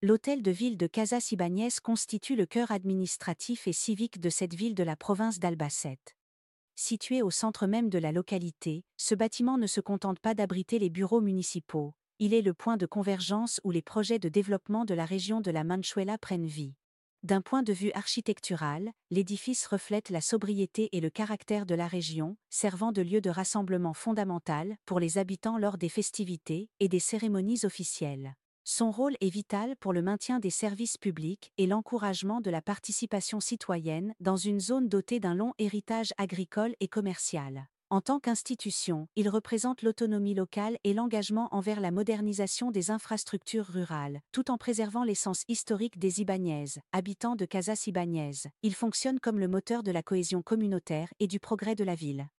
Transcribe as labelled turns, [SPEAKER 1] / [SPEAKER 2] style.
[SPEAKER 1] L'hôtel de ville de Casas-Ibáñez constitue le cœur administratif et civique de cette ville de la province d'Albacete. Situé au centre même de la localité, ce bâtiment ne se contente pas d'abriter les bureaux municipaux, il est le point de convergence où les projets de développement de la région de la Manchuela prennent vie. D'un point de vue architectural, l'édifice reflète la sobriété et le caractère de la région, servant de lieu de rassemblement fondamental pour les habitants lors des festivités et des cérémonies officielles. Son rôle est vital pour le maintien des services publics et l'encouragement de la participation citoyenne dans une zone dotée d'un long héritage agricole et commercial. En tant qu'institution, il représente l'autonomie locale et l'engagement envers la modernisation des infrastructures rurales, tout en préservant l'essence historique des Ibáñez, habitants de Casas Ibáñez. Il fonctionne comme le moteur de la cohésion communautaire et du progrès de la ville.